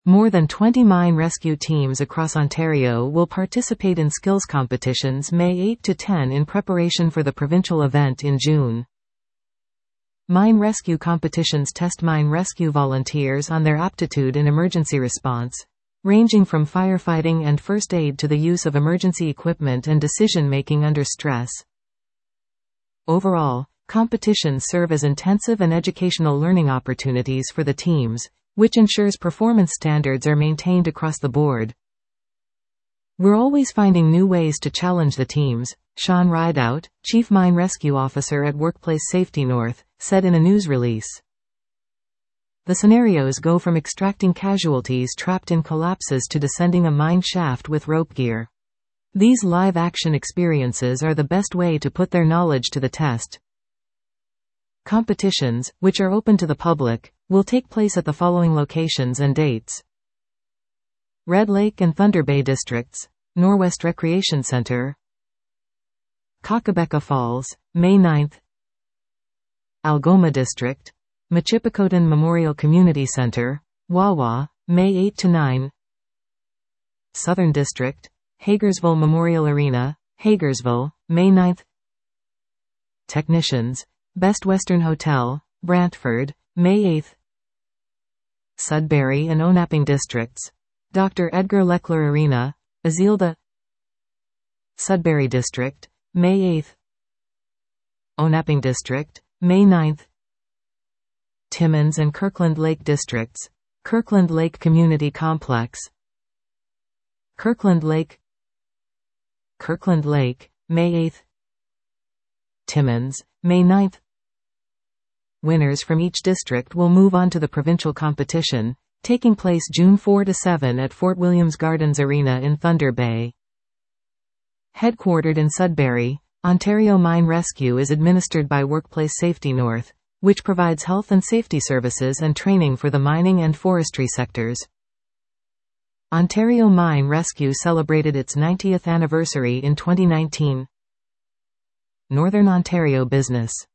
More than 20 mine rescue teams across Ontario will participate in skills competitions May 8 to 10 in preparation for the provincial event in June. Mine rescue competitions test mine rescue volunteers on their aptitude in emergency response, ranging from firefighting and first aid to the use of emergency equipment and decision-making under stress. Overall, competitions serve as intensive and educational learning opportunities for the teams, which ensures performance standards are maintained across the board. We're always finding new ways to challenge the teams, Sean Rideout, Chief Mine Rescue Officer at Workplace Safety North, said in a news release. The scenarios go from extracting casualties trapped in collapses to descending a mine shaft with rope gear. These live-action experiences are the best way to put their knowledge to the test. Competitions, which are open to the public, will take place at the following locations and dates: Red Lake and Thunder Bay Districts, Norwest Recreation Center, Kakabeka Falls, May 9th, Algoma District, Machipicotan Memorial Community Center, Wawa, May 8 to 9, Southern District, Hagersville Memorial Arena, Hagersville, May 9th, Technicians, Best Western Hotel, Brantford, May 8th, Sudbury and Onaping Districts, Dr. Edgar Leckler Arena, Azilda, Sudbury District, May 8th, Onaping District, May 9th, Timmins and Kirkland Lake Districts, Kirkland Lake Community Complex, Kirkland Lake, May 8th, Timmins, May 9th. Winners from each district will move on to the provincial competition, taking place June 4 to 7 at Fort Williams Gardens Arena in Thunder Bay. Headquartered in Sudbury, Ontario Mine Rescue is administered by Workplace Safety North, which provides health and safety services and training for the mining and forestry sectors. Ontario Mine Rescue celebrated its 90th anniversary in 2019. Northern Ontario Business.